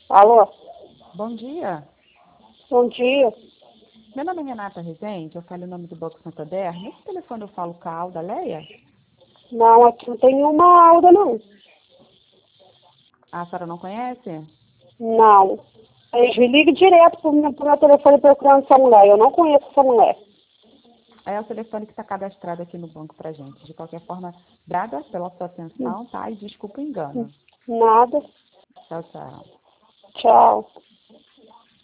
Alô? Bom dia. Bom dia. Meu nome é Renata Rezende, eu falo o nome do Banco Santander. Nesse telefone eu falo com a Alda Leia. Não, aqui não tem nenhuma Alda, não. A senhora não conhece? Não. Eles me ligam direto pro meu telefone procurando essa mulher. Eu não conheço essa mulher. É o telefone que está cadastrado aqui no banco pra gente. De qualquer forma, obrigada pela sua atenção, tá? E desculpa o engano. Nada. Tchau, tchau. Tchau.